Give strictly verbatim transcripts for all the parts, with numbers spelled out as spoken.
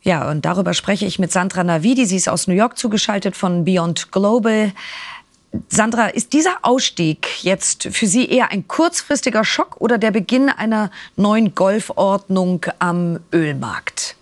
Ja, und darüber spreche ich mit Sandra Navidi. Sie ist aus New York zugeschaltet von Beyond Global. Sandra, ist dieser Ausstieg jetzt für Sie eher ein kurzfristiger Schock oder der Beginn einer neuen Golfordnung am Ölmarkt?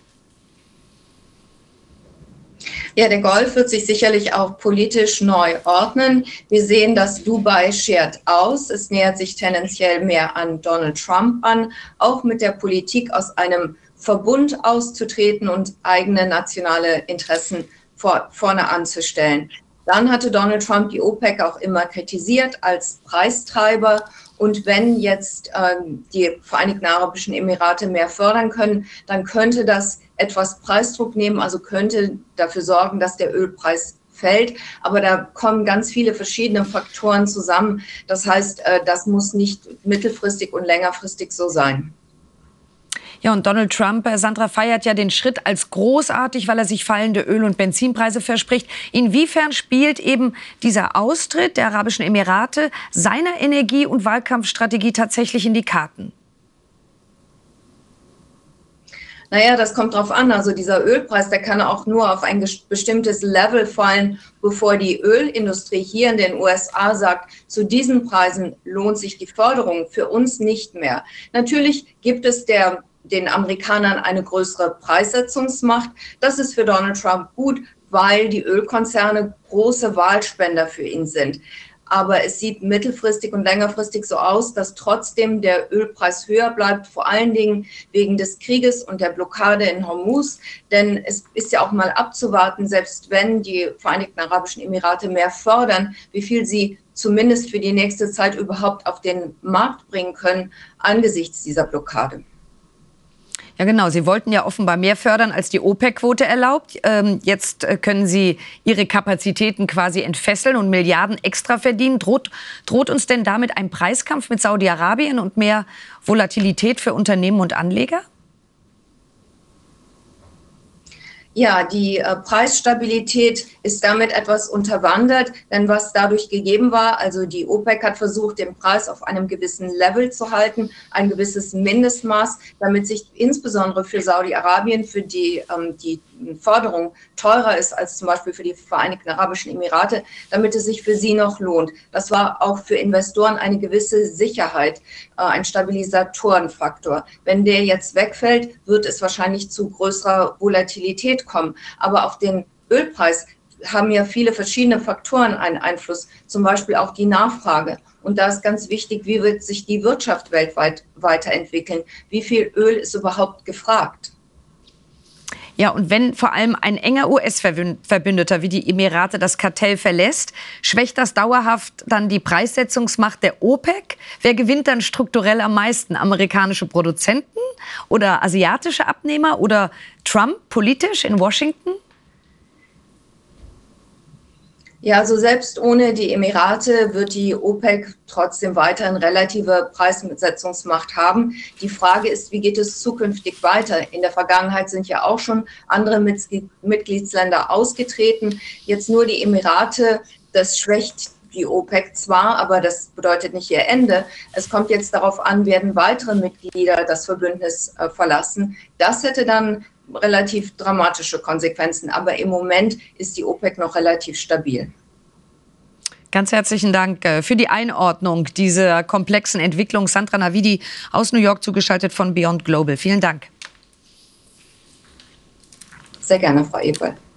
Ja, der Golf wird sich sicherlich auch politisch neu ordnen. Wir sehen, dass Dubai schert aus. Es nähert sich tendenziell mehr an Donald Trump an, auch mit der Politik aus einem Verbund auszutreten und eigene nationale Interessen vor, vorne anzustellen. Dann hatte Donald Trump die OPEC auch immer kritisiert als Preistreiber. Und wenn jetzt ähm, die Vereinigten Arabischen Emirate mehr fördern können, dann könnte das etwas Preisdruck nehmen, also könnte dafür sorgen, dass der Ölpreis fällt. Aber da kommen ganz viele verschiedene Faktoren zusammen. Das heißt, äh, das muss nicht mittelfristig und längerfristig so sein. Ja, und Donald Trump, äh, Sandra, feiert ja den Schritt als großartig, weil er sich fallende Öl- und Benzinpreise verspricht. Inwiefern spielt eben dieser Austritt der Arabischen Emirate seiner Energie- und Wahlkampfstrategie tatsächlich in die Karten? Naja, das kommt drauf an. Also dieser Ölpreis, der kann auch nur auf ein bestimmtes Level fallen, bevor die Ölindustrie hier in den U S A sagt, zu diesen Preisen lohnt sich die Förderung für uns nicht mehr. Natürlich gibt es der den Amerikanern eine größere Preissetzungsmacht. Das ist für Donald Trump gut, weil die Ölkonzerne große Wahlspender für ihn sind. Aber es sieht mittelfristig und längerfristig so aus, dass trotzdem der Ölpreis höher bleibt, vor allen Dingen wegen des Krieges und der Blockade in Hormuz. Denn es ist ja auch mal abzuwarten, selbst wenn die Vereinigten Arabischen Emirate mehr fördern, wie viel sie zumindest für die nächste Zeit überhaupt auf den Markt bringen können angesichts dieser Blockade. Ja, genau. Sie wollten ja offenbar mehr fördern, als die OPEC-Quote erlaubt. Ähm, jetzt äh, können Sie Ihre Kapazitäten quasi entfesseln und Milliarden extra verdienen. Droht, droht uns denn damit ein Preiskampf mit Saudi-Arabien und mehr Volatilität für Unternehmen und Anleger? Ja, die äh, Preisstabilität ist damit etwas unterwandert, denn was dadurch gegeben war, also die OPEC hat versucht, den Preis auf einem gewissen Level zu halten, ein gewisses Mindestmaß, damit sich insbesondere für Saudi-Arabien, für die ähm, die Förderung teurer ist als zum Beispiel für die Vereinigten Arabischen Emirate, damit es sich für sie noch lohnt. Das war auch für Investoren eine gewisse Sicherheit, äh, ein Stabilisatorenfaktor. Wenn der jetzt wegfällt, wird es wahrscheinlich zu größerer Volatilität kommen. Aber auf den Ölpreis haben ja viele verschiedene Faktoren einen Einfluss, zum Beispiel auch die Nachfrage. Und da ist ganz wichtig, wie wird sich die Wirtschaft weltweit weiterentwickeln? Wie viel Öl ist überhaupt gefragt? Ja, und wenn vor allem ein enger U S-Verbündeter wie die Emirate das Kartell verlässt, schwächt das dauerhaft dann die Preissetzungsmacht der OPEC? Wer gewinnt dann strukturell am meisten? Amerikanische Produzenten oder asiatische Abnehmer oder Trump politisch in Washington? Ja, also selbst ohne die Emirate wird die OPEC trotzdem weiterhin relative Preissetzungsmacht haben. Die Frage ist, wie geht es zukünftig weiter? In der Vergangenheit sind ja auch schon andere Mitgliedsländer ausgetreten. Jetzt nur die Emirate, das schwächt die OPEC zwar, aber das bedeutet nicht ihr Ende. Es kommt jetzt darauf an, werden weitere Mitglieder das Verbündnis äh, verlassen. Das hätte dann relativ dramatische Konsequenzen. Aber im Moment ist die OPEC noch relativ stabil. Ganz herzlichen Dank für die Einordnung dieser komplexen Entwicklung. Sandra Navidi aus New York zugeschaltet von Beyond Global. Vielen Dank. Sehr gerne, Frau Eberl.